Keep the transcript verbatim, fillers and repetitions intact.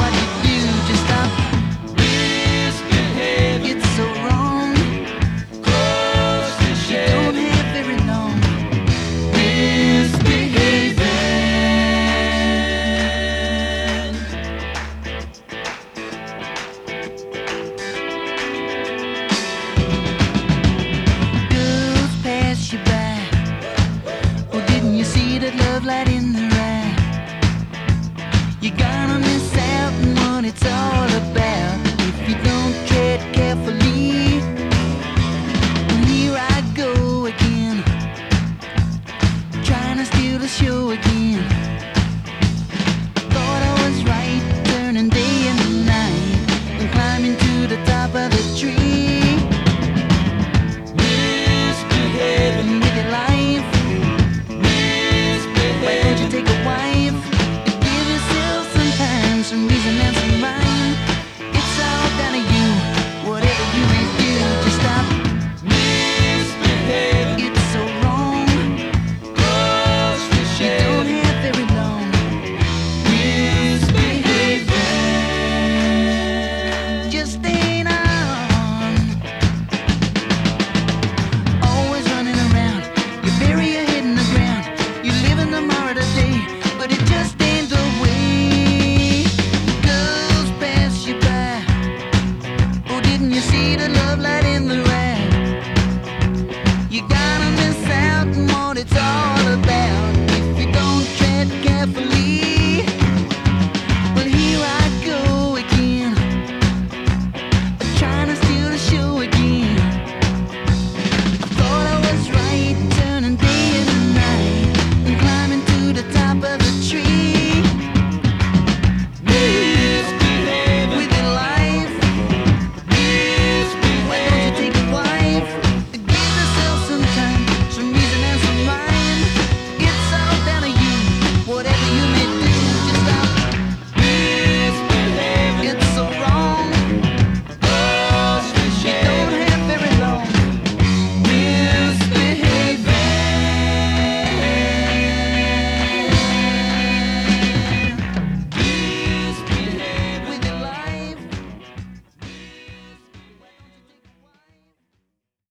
what you do, just stop. Misbehave. It's so wrong. Close the shade. Don't have very long. Misbehaving. Girls pass you by. Oh, didn't you see that love light in their eye? You're gonna miss out on what it's all about if you don't tread carefully. Well, here I go again, trying to steal the show again. Thought I was right, turning day into night and climbing to the top of the tree. Misbehaving with your life. Why don't you take a wife? Give yourself some time, some reason and some